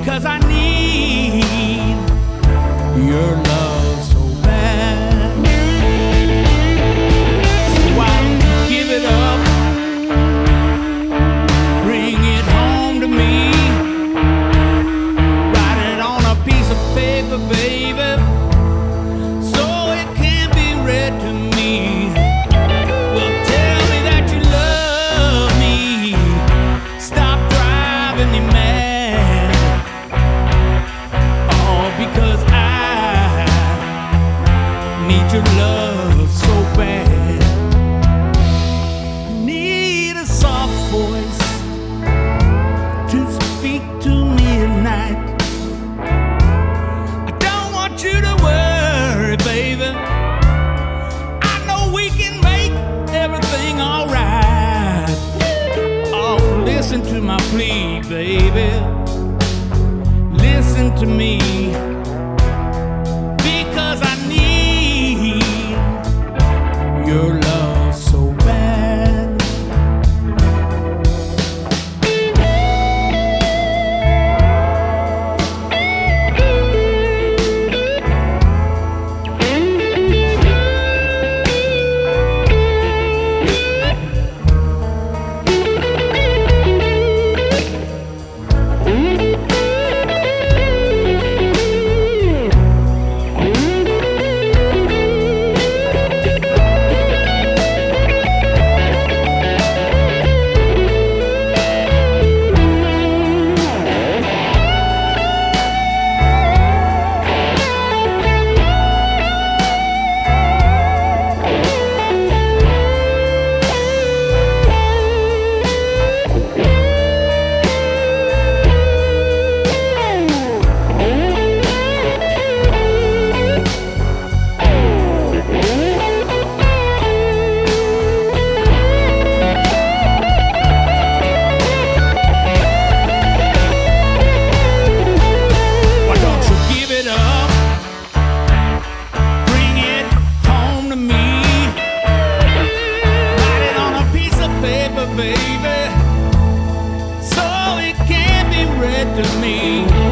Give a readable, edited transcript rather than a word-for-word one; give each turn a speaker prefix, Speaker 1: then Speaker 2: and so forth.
Speaker 1: 'cause I need your love so bad. So why don't you give it up, bring it home to me, write it on a piece of paper, baby, so it can be read to me. Well, tell me that you love me, stop driving me mad, all because I need your love so bad. I need a soft voice to speak to me at night. I don't want you to worry, baby, I know we can make everything alright. Oh, listen to my plea, baby, listen to me, because I need your love so bad. Why don't you give it up, bring it home to me, write it on a piece of paper, baby, so it can be read to me.